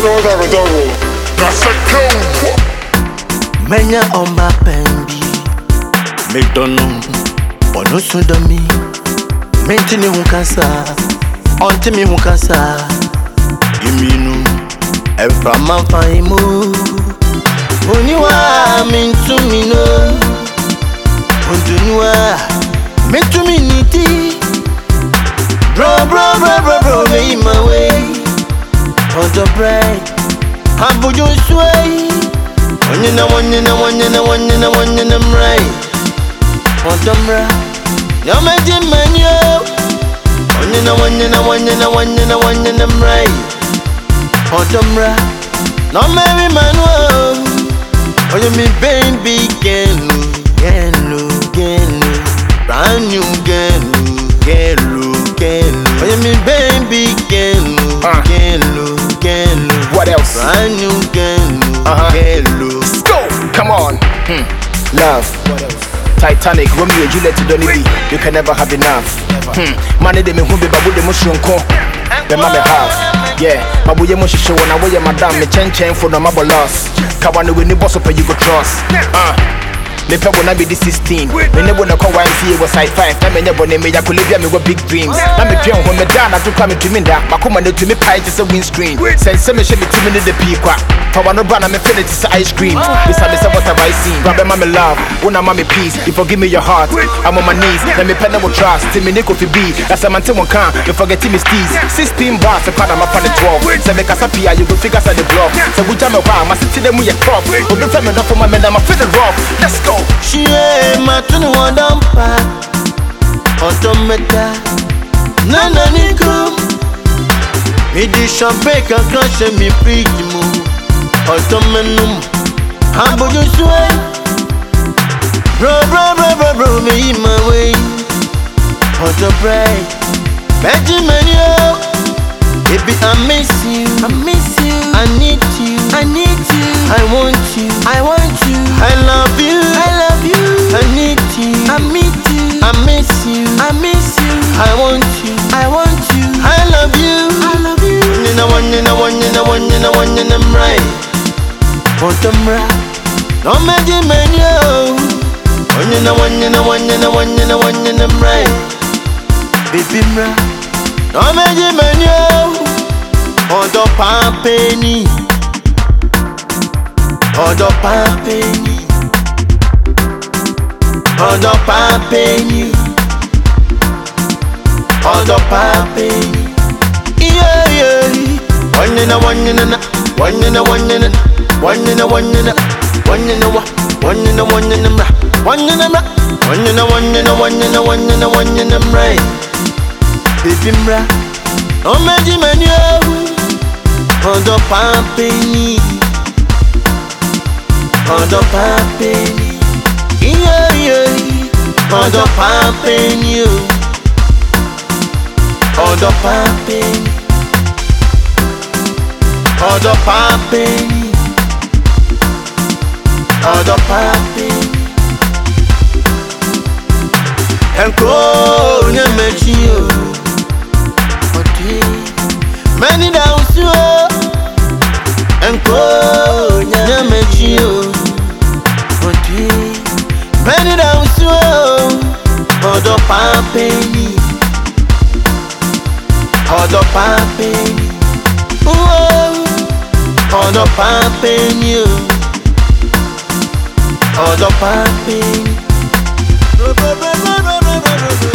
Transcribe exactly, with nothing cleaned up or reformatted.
know that we don't. That's a cold. Menya on my baby. Me don't know. Ono sundami. Mentini hunkasa. Onti mi hunkasa. Iminu. Every man faimu. Oniwa mintu mino. Onduniwa mintu miniti. Bro, bro, bro, bro, bro, me my way. On the break, I'm for your sway. One in a one in a one in a one in a one in a right. On the bra, no magic man, yo. One in a one in a one in a one in a one in a right. On the bra, no Mary man, whoa. Oh, you mean baby, gelu, gelu, gelu, brand new gelu, gelu, gelu. Oh, you mean baby, gelu, gelu. What else? Brand new gelu, uh-huh. gelu. Let's go. Come on. Hmm. Love. What else? Titanic, Romeo and Juliet, Donny B. You can never have enough. Hmm. Money they me who be babu de mushroom ko. The mama half. Yeah. Babu ye mushi show na way madam me chen chen for no mabo loss. Kawana we ni boss up you go trust. Uh. Me pe wanna be the sixteen. Me ne wanna call Y M C A was like five. Na me ne wanna me ya kulibia me go big dreams. Na me dream when me down na to come to me da. Makoma ne to me pie just a windscreen. Say say me she me to me the peakwa. For one no brand me feel it is ice cream. This I me say what have I seen? Grab my love, wanna mommy peace. You forgive me your heart. I'm on my knees. Let me pen no trust. Till me ne could be. That's a man till one can. You forget me steez. Sixteen bars the card I'm up on the twelve. Say me kasapia you go figure out the block. So we jam around. My city them we a crop. But don't tell me enough for my men. I'm feeling rough. Let's go. She ain't my twenty one dampa. Automata. Nana niku. Me di champagne can crash me pretty move. Automenum. Hambo you sway. Bro, bro, bro, bro, bro, me in my way. Auto break. Benjamin, yo. Baby, I miss you. I miss you. I need you. I need you. I want you. I want you. I love you. I love you. I need you. I meet you. I miss you. I miss you. I want you. I want you. I love you. I love you. One in a one in a one in a one in a one in a right. Want them right? No magic man, yo. One in a one in a one in a one in a one in a right. Baby, right? No magic man, yo. On the penny. On the penny. On the penny. On the penny. Yeah, yeah. One in a one in a one in a one in a one in a one in a one in a one in a one in a one in a one in a one in a one in a one in a one in a right. Baby, bra. Oh, magic man, yo. On the penny. On the penny. Yeah, yeah. On the penny. On the penny. On the penny. On the penny. And go, you make you. Many down so. And go, you make you. Many down so. On the penny. On the penny. Oh, on the penny. On the penny.